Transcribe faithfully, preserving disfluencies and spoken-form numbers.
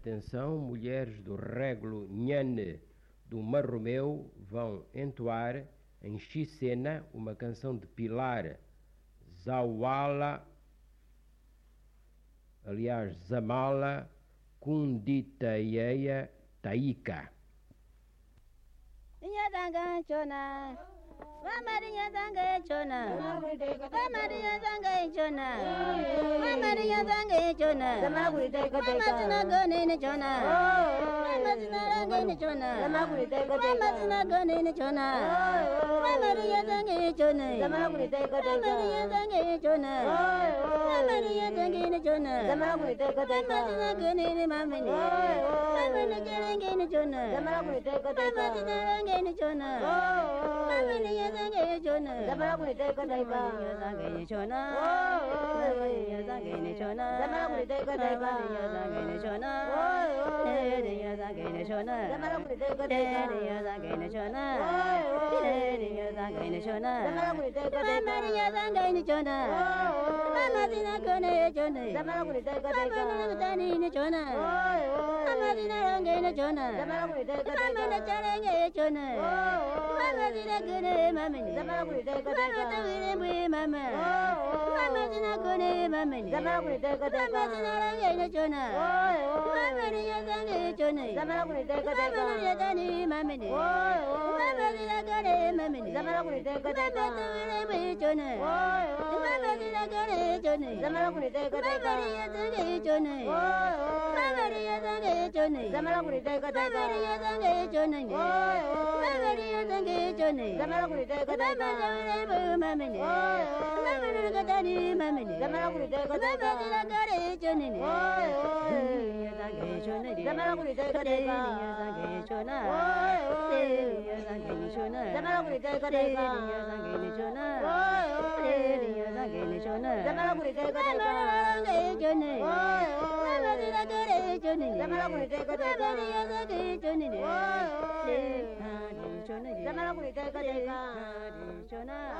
Atenção, mulheres do Régulo Nhane do Marromeu vão entoar em Xicena uma canção de Pilar Zawala, aliás, Zamala Kunditayeya Taika. Mamariya Zanga Chona, Mamariya Zanga Chona, Mamariya Zanga Chona, Mamasina Gunini Chona, Mamasina Gani Chona, Mamasina Gunini Chona, Mamariya Zanga Chona, Mamariya Zanga Chona, Mamariya Zanga Chona, Mamasina Gunini Mamini, Mamana Gani Chona, Mamasina Gani Chona, Mamariya Zanga Chona, Zamaguri take a day, Zanga Chona, Zanga Chona, Zamaguri take a day, Zanga Chona, Zanga Chona, Zamaguri take a day, Zanga Chona, Zanga Chona, Zamaguri take a day, Maria Zanga Chona, Amazina Gone Chona, Zamaguri take a day, Dani Chona, Amazina Ranga Chona, Zamaguri take a day, Amana Charanga Chona, Amazina Gune Mamma, Zamaguri take a day, Mamma, Amazina Gune Mamma, Zamaguri take a day, Amazina Ranga Chona, Maria Zanga Chona, Zamaguri take a day, Maria Dani Mamma, Amazina Gane Mamma, Zamaguri take a day, Chona, Amazina Gane Chona, Zamaguri take a day, Maria Zanga Chona, Maria Zanga Chona, Zamaguri take a day, Maria Zanga Chona, Maria Zanga Chona, Zamaguri take a day, Mamma, Mamma Dani Mamma, Zamaguri take a day, Maria Gane Chona, Zamaguri take a day, Zanga Chona, Zanga Chona, Zamaguri take a day, Zanga Chona, Zanga Chona, Zamaguri take a day, Zanga Chona, Mamma Gane Chona, Zamaguri take a day, Zanga Chona, Chona, Zamaguri take a day, Chona.